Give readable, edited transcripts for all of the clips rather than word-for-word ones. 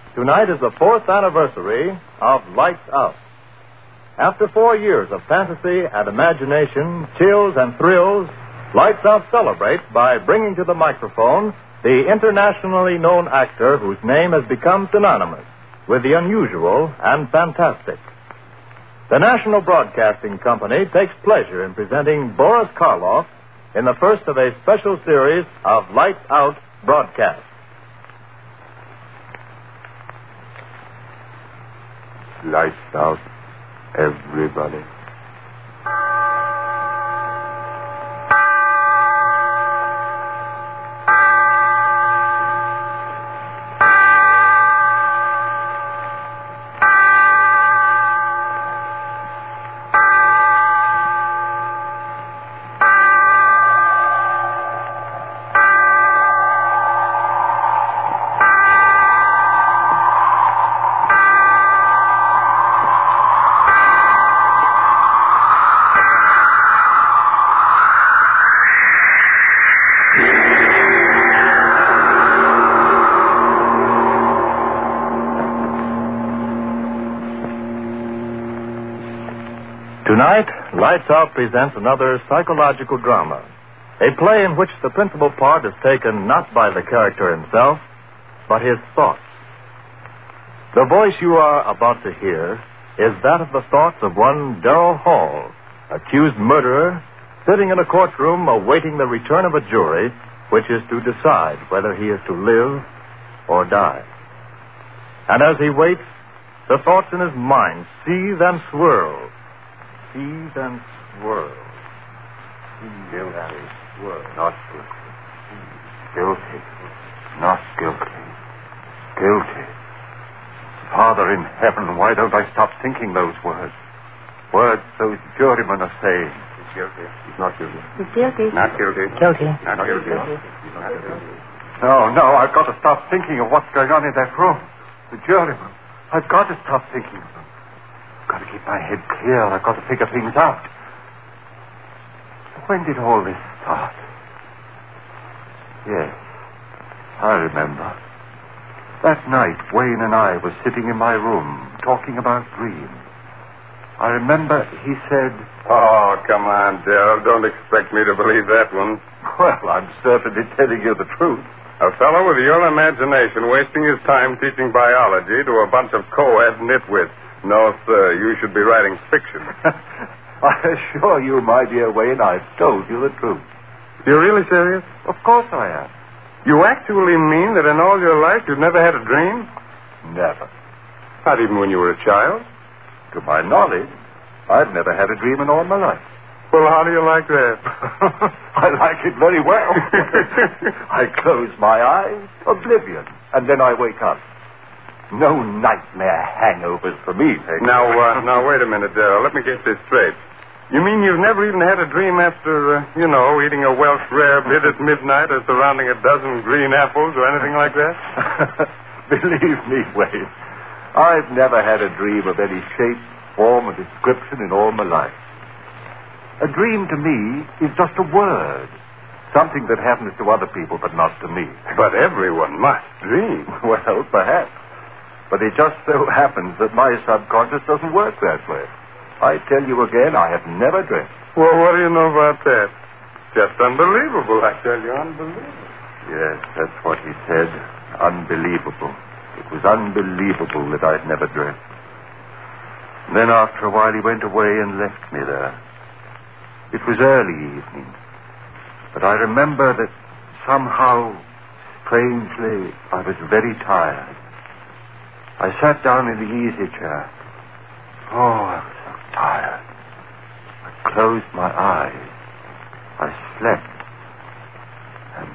Tonight is the 4th anniversary of Lights Out. After 4 years of fantasy and imagination, chills and thrills, Lights Out celebrates by bringing to the microphone the internationally known actor whose name has become synonymous with the unusual and fantastic. The National Broadcasting Company takes pleasure in presenting Boris Karloff in the first of a special series of Lights Out broadcasts. Lights out, everybody. Tonight, Lights Out presents another psychological drama, a play in which the principal part is taken not by the character himself, but his thoughts. The voice you are about to hear is that of the thoughts of one Darrell Hall, accused murderer, sitting in a courtroom awaiting the return of a jury which is to decide whether he is to live or die. And as he waits, the thoughts in his mind seethe and swirl. Seethe and swirl. Guilty. Not guilty. Guilty. Not guilty. Guilty. Father in heaven, why don't I stop thinking those words? Words those jurymen are saying. He's guilty. He's not guilty. He's guilty. Not guilty. Guilty. Not guilty. No, I've got to stop thinking of what's going on in that room. The jurymen. I've got to stop thinking of them. I've got to keep my head clear. I've got to figure things out. When did all this start? Yes, I remember. That night, Wayne and I were sitting in my room talking about dreams. I remember he said... Oh, come on, Darrell. Don't expect me to believe that one. Well, I'm certainly telling you the truth. A fellow with your imagination wasting his time teaching biology to a bunch of co-ed nitwits. No, sir, you should be writing fiction. I assure you, my dear Wayne, I've told you the truth. You're really serious? Of course I am. You actually mean that in all your life you've never had a dream? Never. Not even when you were a child? To my knowledge, I've never had a dream in all my life. Well, how do you like that? I like it very well. I close my eyes, oblivion, and then I wake up. No nightmare hangovers for me, Peggy. Now, wait a minute, Darrell. Let me get this straight. You mean you've never even had a dream after, eating a Welsh rare bit at midnight or surrounding a dozen green apples or anything like that? Believe me, Wayne, I've never had a dream of any shape, form, or description in all my life. A dream to me is just a word. Something that happens to other people, but not to me. But everyone must dream. Well, perhaps. But it just so happens that my subconscious doesn't work that way. I tell you again, I have never dreamt. Well, what do you know about that? Just unbelievable, I tell you, unbelievable. Yes, that's what he said. Unbelievable. It was unbelievable that I'd never dreamt. And then after a while he went away and left me there. It was early evening. But I remember that somehow, strangely, I was very tired. I sat down in the easy chair. Oh, I was so tired. I closed my eyes. I slept. And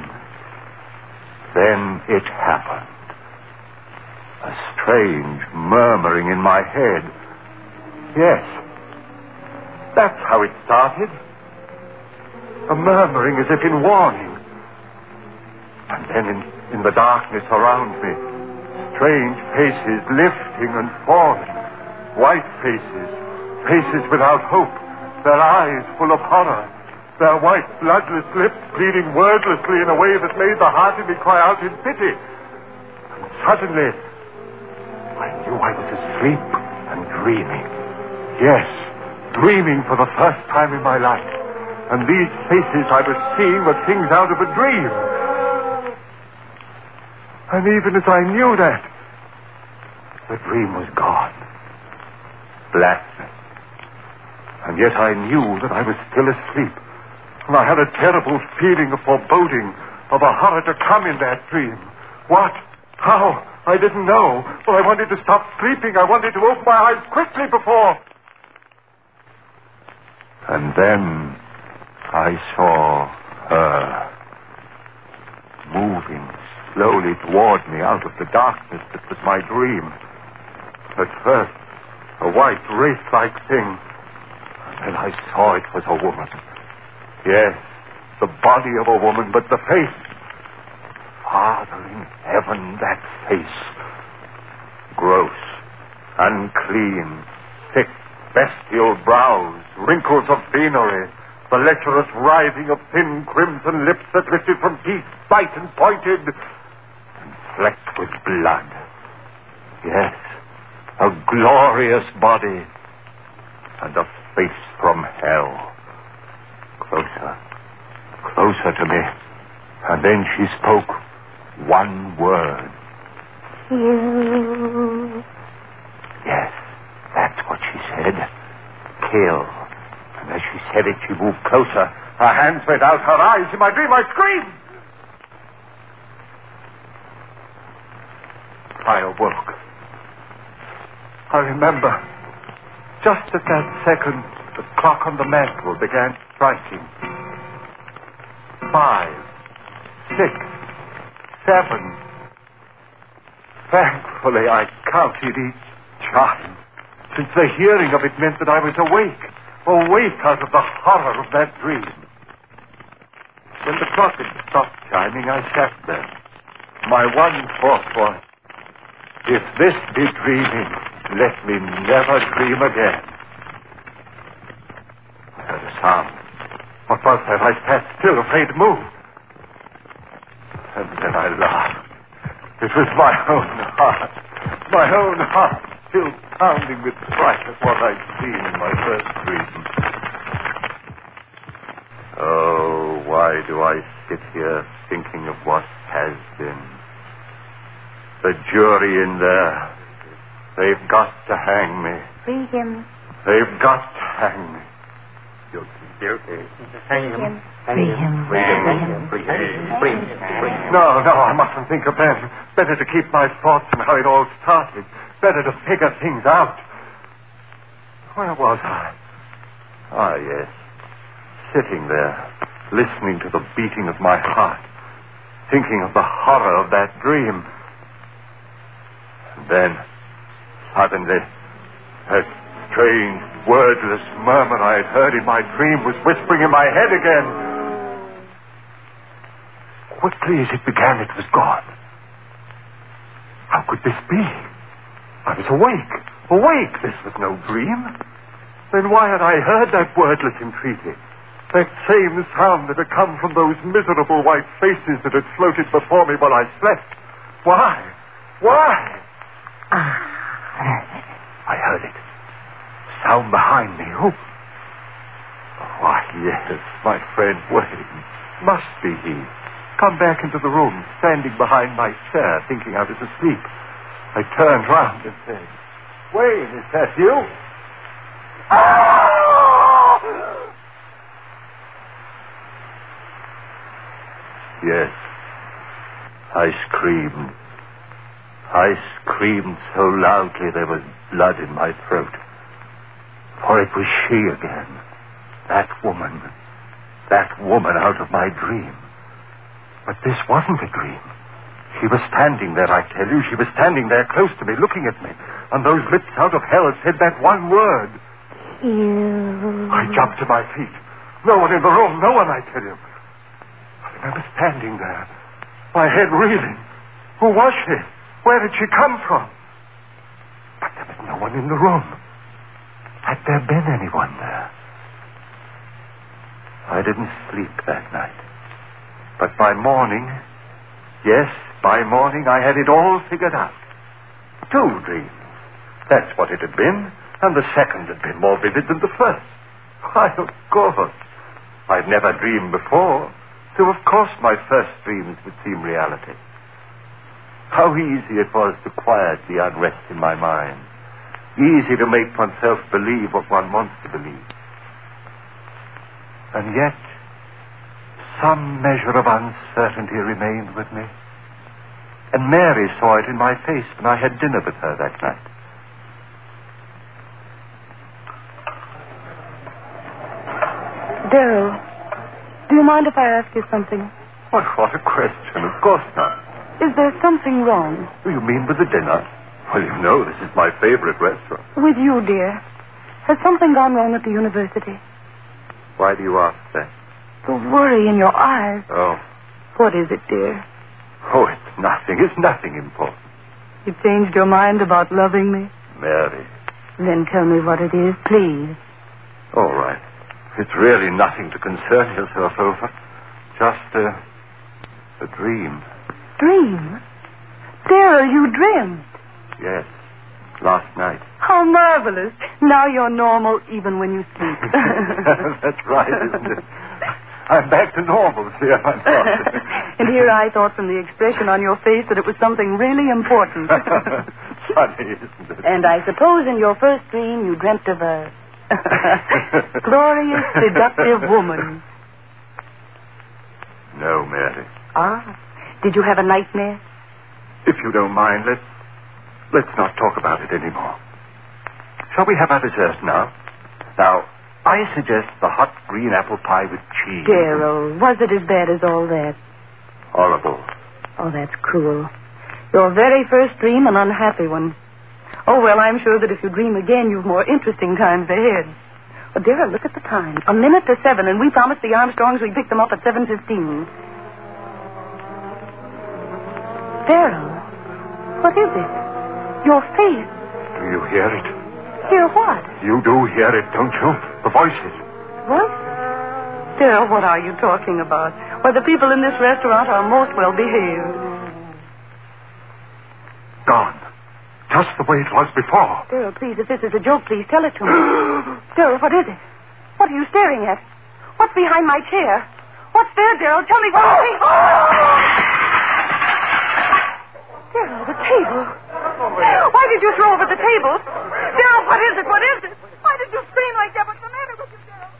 then it happened. A strange murmuring in my head. Yes, that's how it started. A murmuring as if in warning. And then in the darkness around me, strange faces lifting and falling. White faces. Faces without hope. Their eyes full of horror. Their white, bloodless lips pleading wordlessly in a way that made the heart in me cry out in pity. And asleep and dreaming. Yes, dreaming for the first time in my life. And these faces I was seeing were things out of a dream. And even as I knew that, the dream was gone. Blackness. And yet I knew that I was still asleep. And I had a terrible feeling of foreboding, of a horror to come in that dream. What? How? I didn't know. But I wanted to stop sleeping. I wanted to open my eyes quickly before... And then I saw her moving slowly toward me out of the darkness that was my dream. At first, a white, wraith-like thing. And then I saw it was a woman. Yes, the body of a woman, but the face. Father in heaven, that face. Gross, unclean, thick, bestial brows, wrinkles of venery, the lecherous writhing of thin crimson lips that lifted from teeth, white and pointed, and flecked with blood. Yes, a glorious body, and a face from hell. Closer, closer to me, and then she spoke one word. You. Yes, that's what she said. Kill. And as she said it, she moved closer. Her hands went out, her eyes. In my dream, I screamed. I awoke. I remember, just at that second, the clock on the mantel began striking. 5, 6, 7. Thankfully, I counted each chime, since the hearing of it meant that I was awake out of the horror of that dream. When the clock had stopped chiming, I sat there. My one thought was, if this be dreaming, let me never dream again. I heard a sound. What was that? I sat still, afraid to move. And then I laughed. It was my own heart, still pounding with fright at what I'd seen in my first dream. Oh, why do I sit here thinking of what has been? The jury in there, they've got to hang me. Free him. They've got to hang me. Guilty. Hang him. Free him. No, I mustn't think of them. Better to keep my thoughts on how it all started. Better to figure things out. Where was I? Ah, yes. Sitting there, listening to the beating of my heart, thinking of the horror of that dream. And then, suddenly, that strange, wordless murmur I had heard in my dream was whispering in my head again. Quickly as it began, it was gone. How could this be? I was awake. This was no dream. Then why had I heard that wordless entreaty? That same sound that had come from those miserable white faces that had floated before me while I slept. Why? I heard it. Sound behind me. Who? Why, yes, my friend Wayne. Must be he. Come back into the room, standing behind my chair, thinking I was asleep. I turned round and said, Wayne, is that you? Yes, I screamed. I screamed so loudly there was blood in my throat. For it was she again. That woman out of my dream. But this wasn't a dream. She was standing there, I tell you. She was standing there close to me, looking at me. And those lips out of hell said that one word. You. I jumped to my feet. No one in the room, no one, I tell you. I remember standing there, my head reeling. Who was she? Where did she come from? But there was no one in the room. Had there been anyone there? I didn't sleep that night. But by morning, yes, by morning I had it all figured out. 2 dreams. That's what it had been, and the second had been more vivid than the first. Why, of course. I'd never dreamed before, so of course my first dreams would seem reality. How easy it was to quiet the unrest in my mind. Easy to make oneself believe what one wants to believe. And yet, some measure of uncertainty remained with me. And Mary saw it in my face when I had dinner with her that night. Darrell, do you mind if I ask you something? What a question. Of course not. Is there something wrong? Do you mean with the dinner? Well, you know, this is my favorite restaurant. With you, dear. Has something gone wrong at the university? Why do you ask that? The worry in your eyes. Oh. What is it, dear? Oh, it's nothing. It's nothing important. You changed your mind about loving me? Mary. Then tell me what it is, please. All right. It's really nothing to concern yourself over. Just a dream. Dream? Darrell, you dreamed. Yes. Last night. How marvelous. Now you're normal even when you sleep. That's right, isn't it? I'm back to normal, see, I'm not. And here I thought from the expression on your face that it was something really important. Funny, isn't it? And I suppose in your first dream you dreamt of a glorious, seductive woman. No, Mary. Ah. Did you have a nightmare? If you don't mind, let's not talk about it anymore. Shall we have our dessert now? Now, I suggest the hot green apple pie with cheese. Darrell, was it as bad as all that? Horrible. Oh, that's cruel. Your very first dream, an unhappy one. Oh, well, I'm sure that if you dream again, you've more interesting times ahead. Oh, Darrell, look at the time. 7:01, and we promised the Armstrongs we'd pick them up at 7:15. Darrell, what is it? Your face. Do you hear it? Hear what? You do hear it, don't you? The voices. Voices? Darrell, what are you talking about? Why, the people in this restaurant are most well behaved. Gone. Just the way it was before. Darrell, please, if this is a joke, please tell it to me. Darrell, what is it? What are you staring at? What's behind my chair? What's there, Darrell? Tell me what... Darrell, the table. Why did you throw over the table? Darrell, what is it? What is it? Why did you scream like that? What's the matter with you, Darrell?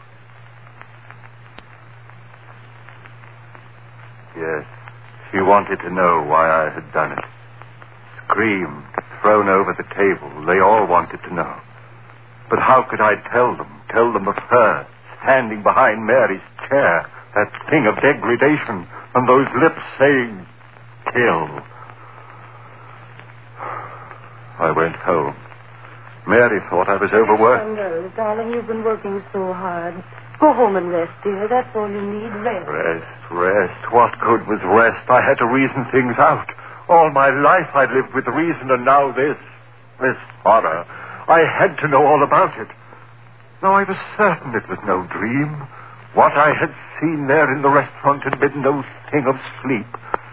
Yes. She wanted to know why I had done it. Screamed, thrown over the table. They all wanted to know. But how could I tell them? Tell them of her, standing behind Mary's chair, that thing of degradation, and those lips saying, kill. I went home. Mary thought I was overworked. Oh, no, darling, you've been working so hard. Go home and rest, dear. That's all you need, rest. Rest. What good was rest? I had to reason things out. All my life I'd lived with reason, and now this horror. I had to know all about it. Now I was certain it was no dream. What I had seen there in the restaurant had been no thing of sleep.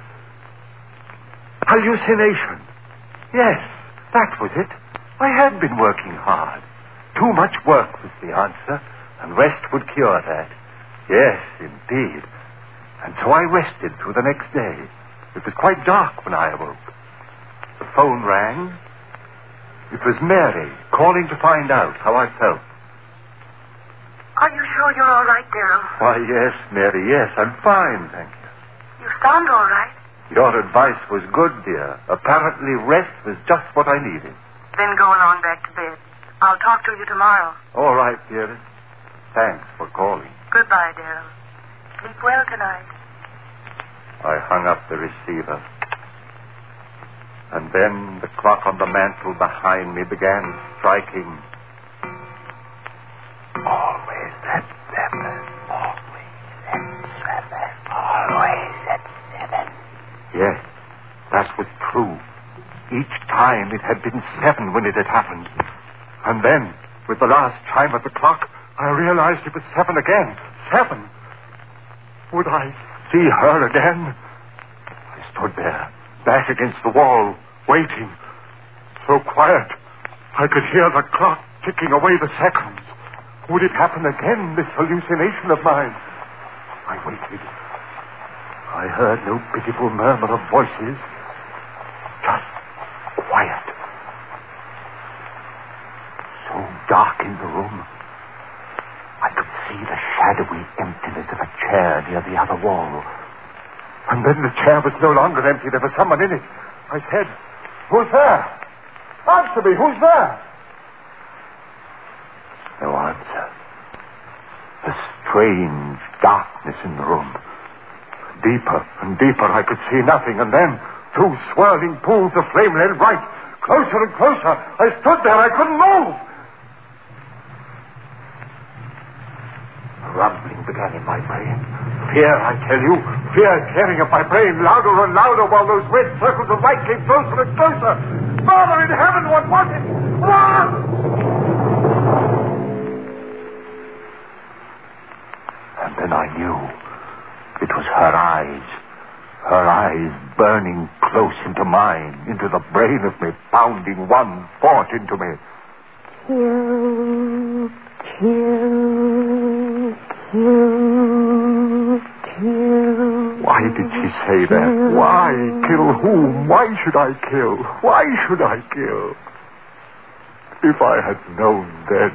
Hallucination. Yes, that was it. I had been working hard. Too much work was the answer, and rest would cure that. Yes, indeed. And so I rested through the next day. It was quite dark when I awoke. The phone rang. It was Mary calling to find out how I felt. Are you sure you're all right, Darrell? Why, yes, Mary, yes, I'm fine, thank you. You sound all right. Your advice was good, dear. Apparently rest was just what I needed. Then go along back to bed. I'll talk to you tomorrow. All right, dearest. Thanks for calling. Goodbye, Darrell. Sleep well tonight. I hung up the receiver. And then the clock on the mantel behind me began striking. Always at 7. Always at 7. Always at 7. Yes, that was true. Each time it had been 7 when it had happened. And then, with the last chime of the clock, I realized it was 7 again. 7. Would I see her again? I stood there, back against the wall, waiting. So quiet, I could hear the clock ticking away the seconds. Would it happen again, this hallucination of mine? I waited. I heard no pitiful murmur of voices. Just quiet. So dark in the room, I could see the shadowy emptiness of a chair near the other wall. And then the chair was no longer empty. There was someone in it. I said, "Who's there? Answer me, who's there?" No answer. A strange darkness in the room. Deeper and deeper, I could see nothing, and then, through swirling pools of flame led right, closer and closer. I stood there, I couldn't move. Rumbling began in my brain. Fear, I tell you, fear tearing at my brain, louder and louder, while those red circles of light came closer and closer. Father in heaven, what was it? What? And then I knew it was her eyes burning close into mine, into the brain of me, pounding one thought into me. Kill, kill, kill, kill. Why did she say that? Why? Kill whom? Why should I kill? Why should I kill? If I had known then.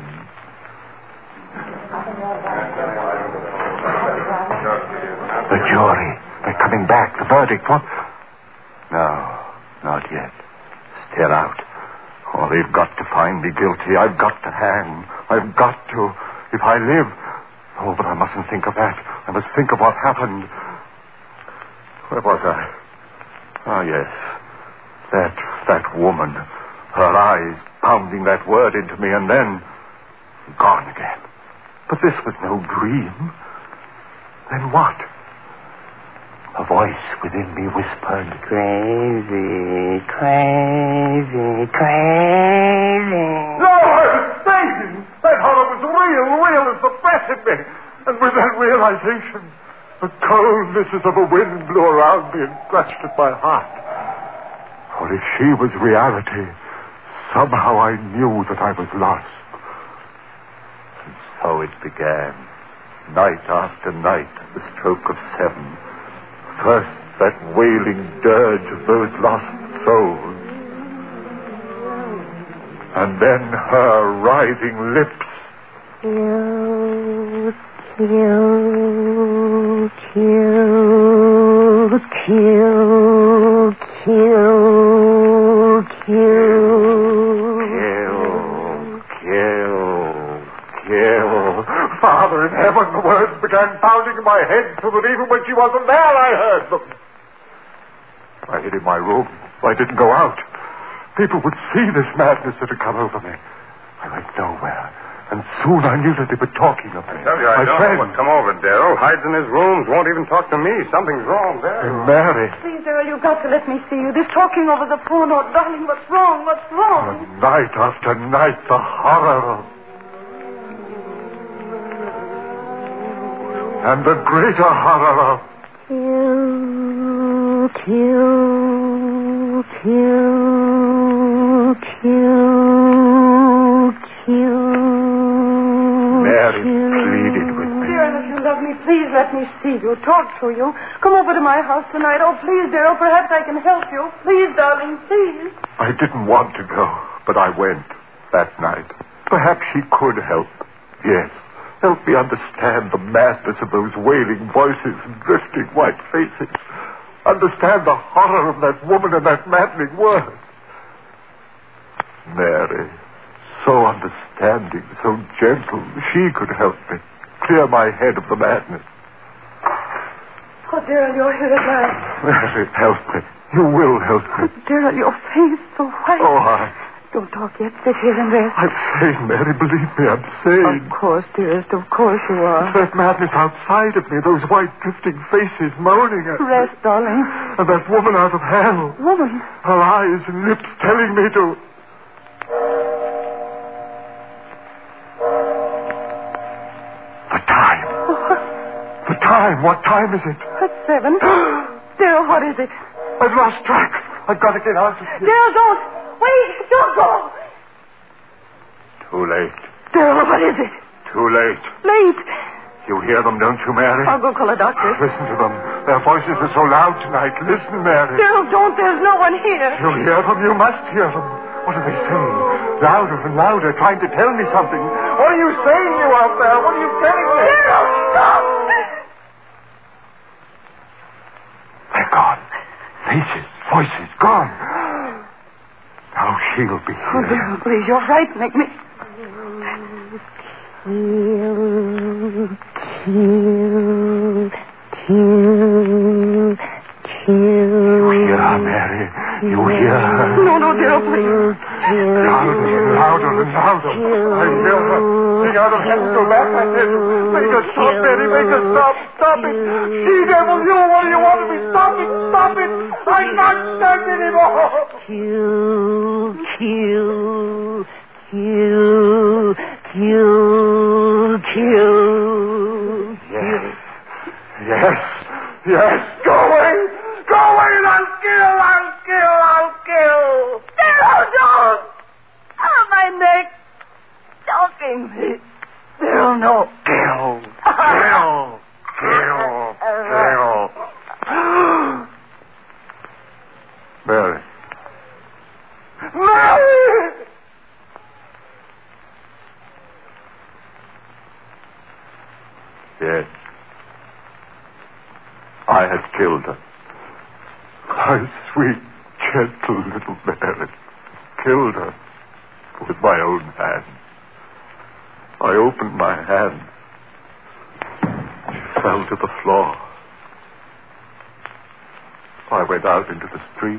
The jury. They're coming back. The verdict. What? No, not yet. Still out. Oh, they've got to find me guilty. I've got to hang. I've got to. If I live. Oh, but I mustn't think of that. I must think of what happened. Where was I? Oh, yes. That woman. Her eyes pounding that word into me, and then gone again. But this was no dream. Then what? A voice within me whispered, Crazy, crazy, crazy. "No, I was fainting! That horror was real as the breath in me. And with that realization, the coldnesses of a wind blew around me and scratched at my heart. For if she was reality, somehow I knew that I was lost. And so it began. Night after night, at the stroke of 7. First, that wailing dirge of those lost souls. And then her writhing lips. Kill, kill, kill, kill, kill, kill. Father in heaven, the words began pounding in my head so that even when she wasn't there, I heard them. I hid in my room. I didn't go out. People would see this madness that had come over me. I went nowhere. And soon I knew that they were talking of me. I tell you, I don't know what's come over Darrell. Hides in his rooms, won't even talk to me. Something's wrong there. Mary. Please, Darrell, you've got to let me see you. This talking over the phone, oh, darling, what's wrong? What's wrong? Night after night, the horror of... And the greater horror of... kill, kill, kill, kill, kill. Mary pleaded with me. Darrell, if you love me, please let me see you, talk to you. Come over to my house tonight. Oh, please, Darrell, perhaps I can help you. Please, darling, please. I didn't want to go, but I went that night. Perhaps she could help. Yes. Help me understand the madness of those wailing voices and drifting white faces. Understand the horror of that woman and that maddening word. Mary, so understanding, so gentle, she could help me. Clear my head of the madness. Oh, Darrell, you're here at last. Mary, help me. You will help me. Oh, Darrell, your face so white. Oh, Don't talk yet. Sit here and rest. I'm sane, Mary. Believe me, I'm sane. Of course, dearest. Of course you are. That madness outside of me, those white drifting faces moaning at me. Rest, darling. And that woman out of hell. Woman? Her eyes and lips telling me to... The time. The time. What time is it? It's 7. Darrell, what is it? I've lost track. I've got to get out of here. Darrell, don't. Wait, don't go. Too late. Daryl, what is it? Too late. Late. You hear them, don't you, Mary? I'll go call a doctor. Listen to them. Their voices are so loud tonight. Listen, Mary. Daryl, don't. There's no one here. You hear them? You must hear them. What are they saying? Louder and louder, trying to tell me something. What are you saying, you out there? What are you telling me? Daryl, stop! They're gone. Faces, voices, gone. Now she'll be here. Oh, Daryl, please, you're frightening me. Kill. You hear her, Mary? You hear her? No, Daryl, please. Louder and louder and louder. I hear her. Sing out of heaven, go back, I said. Make her stop, Mary, make her stop. Stop it. She devil, you, what do you want of me? Stop it, stop it. I can't stand it anymore. Yes. Go away. Go away and I'll kill. Daryl, don't! Oh, my neck. Choking me. Daryl, no. Kill. Mary. Yes. I had killed her. My sweet, gentle little Mary. Killed her with my own hand. I opened my hand. She fell to the floor. I went out into the street.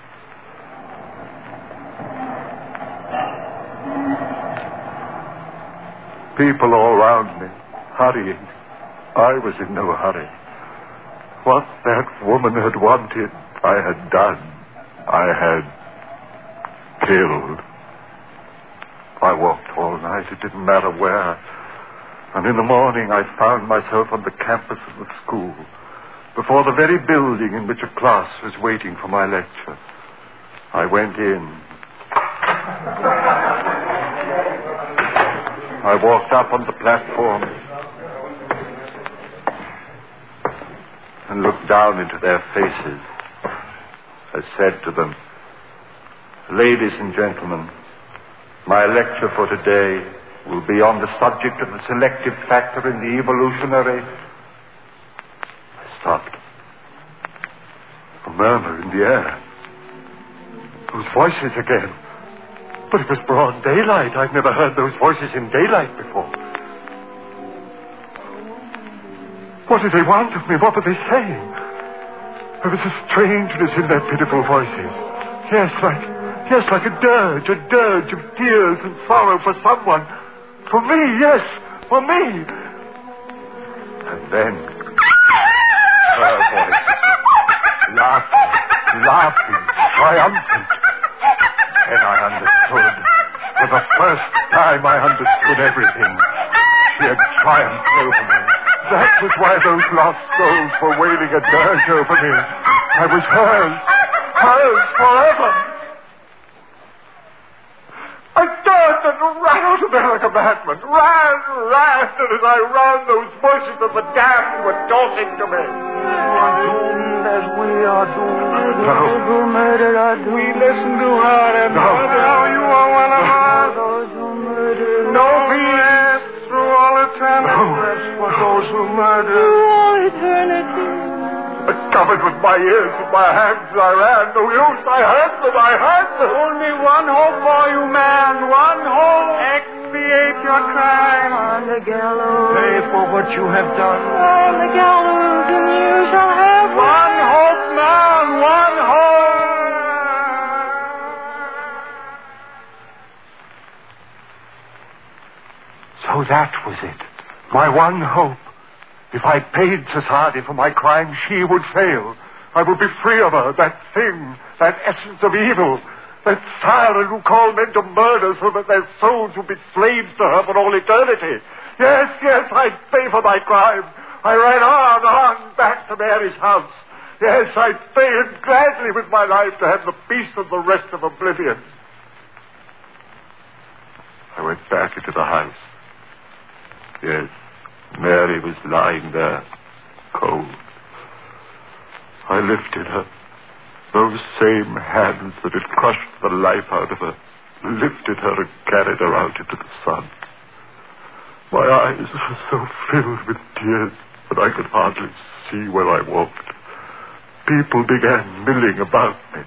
People all around me, hurrying. I was in no hurry. What that woman had wanted, I had done. I had killed. I walked all night. It didn't matter where. And in the morning, I found myself on the campus of the school, before the very building in which a class was waiting for my lecture. I went in. I walked up on the platform and looked down into their faces. I said to them, "Ladies and gentlemen, my lecture for today will be on the subject of the selective factor in the evolutionary..." I stopped. A murmur in the air. Those voices again. But it was broad daylight. I'd never heard those voices in daylight before. What did they want of me? What were they saying? There was a strangeness in their pitiful voices. Yes, like a dirge of tears and sorrow for someone. For me, yes, for me. And then her voice, laughing, triumphant. Then I understood. For the first time I understood everything. She had triumphed over me. That was why those lost souls were wailing a dirge over me. I was hers forever. I turned and ran out of there like a madman. Ran, and as I ran, those voices of the damned were talking to me. We are doomed. No. We listen to her and now you are one of us. No peace through all eternity for those who murder. Through all eternity. I covered with my ears and my hands I ran. No use, I heard them. Only one hope for you, man. One hope. Expiate your crime. On the gallows. Pay for what you have done. On the gallows, and you shall have one hope, man. One hope. So that was it. My one hope. If I paid society for my crime, she would fail. I would be free of her, that thing, that essence of evil, that siren who called men to murder so that their souls would be slaves to her for all eternity. Yes, I'd pay for my crime. I ran on, back to Mary's house. Yes, I'd pay it gladly with my life to have the peace of the rest of oblivion. I went back into the house. Yes, Mary was lying there, cold. I lifted her. Those same hands that had crushed the life out of her lifted her and carried her out into the sun. My eyes were so filled with tears that I could hardly see where I walked. People began milling about me.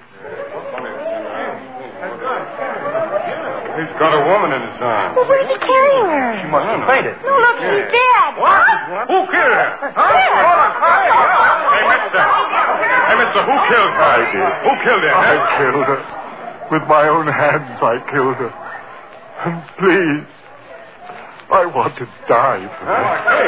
He's got a woman in his arms. Well, where's he carrying her? She must have fainted. No, look, she's dead. What? Who killed her? Hey, mister, who killed her? I did. Who killed her? I killed her. With my own hands, I killed her. And please, I want to die for her.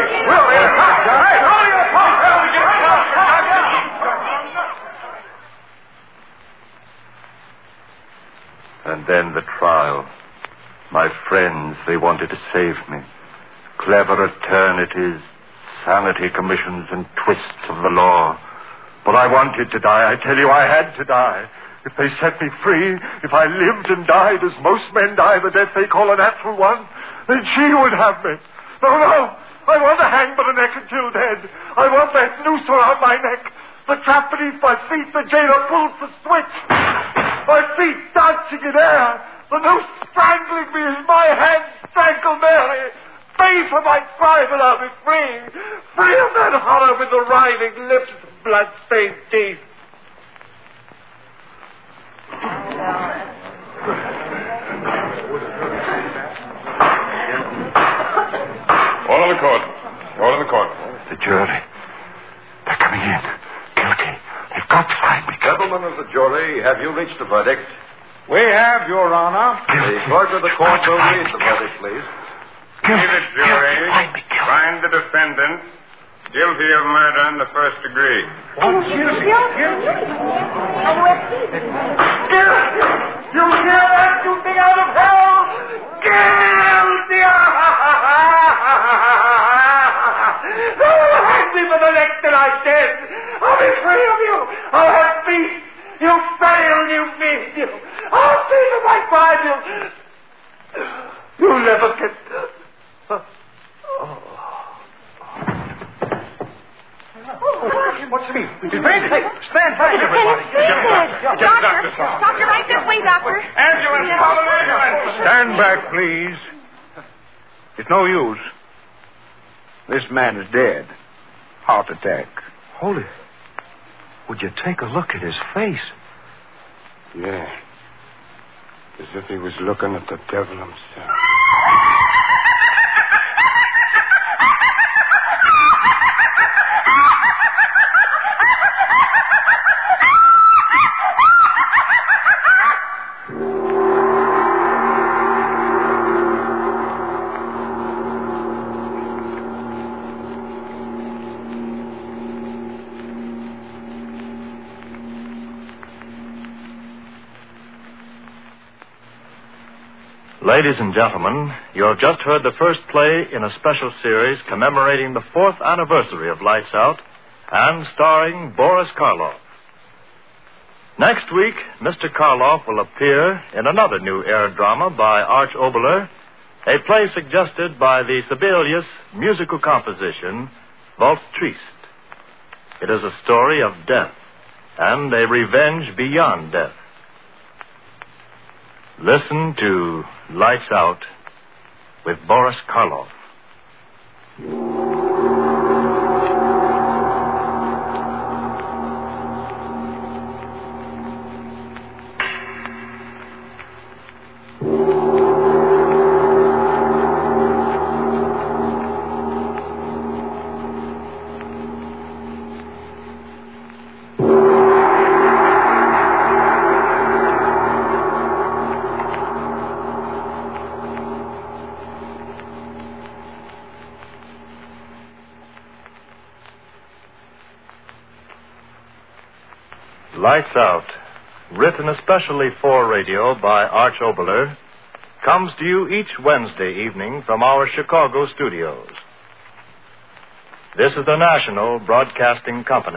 And then the trial. My friends, they wanted to save me. Clever eternities, sanity commissions, and twists of the law. But I wanted to die. I tell you, I had to die. If they set me free, if I lived and died as most men die, the death they call a natural one, then she would have me. No, no. I want to hang by the neck until dead. I want that noose around my neck. The trap beneath my feet, the jailer pulls the switch. My feet dancing in air. The noose strangling me as my hands strangle Mary. Pay for my crime and I'll be free. Free of that horror with the writhing lips and blood-stained teeth. Order the court. Order the court. The jury. They're coming in. Guilty. They've got to find me. Gentlemen of the jury, have you reached a verdict? We have, Your Honor. The clerk of the court will read the verdict, please. We, the jury, find the defendant guilty of murder in the first degree. Guilty? You hear that, you thing out of hell? Guilty! Hang me for the neck till I'm dead. I'll be free of you. I'll have peace. You fail, you mean you. I'll pay for my crime. You'll never get... What's the mean? He's fainted. Hey, stand back, everybody. Doctor, right this way, doctor. Ambulance, call an ambulance. Stand back, please. It's no use. This man is dead. Heart attack. Holy. Would you take a look at his face? Yeah. As if he was looking at the devil himself. Ladies and gentlemen, you have just heard the first play in a special series commemorating the 4th anniversary of Lights Out and starring Boris Karloff. Next week, Mr. Karloff will appear in another new air drama by Arch Oboler, a play suggested by the Sibelius musical composition, Waltz Triste. It is a story of death and a revenge beyond death. Listen to Lights Out with Boris Karloff. Lights Out, written especially for radio by Arch Oboler, comes to you each Wednesday evening from our Chicago studios. This is the National Broadcasting Company.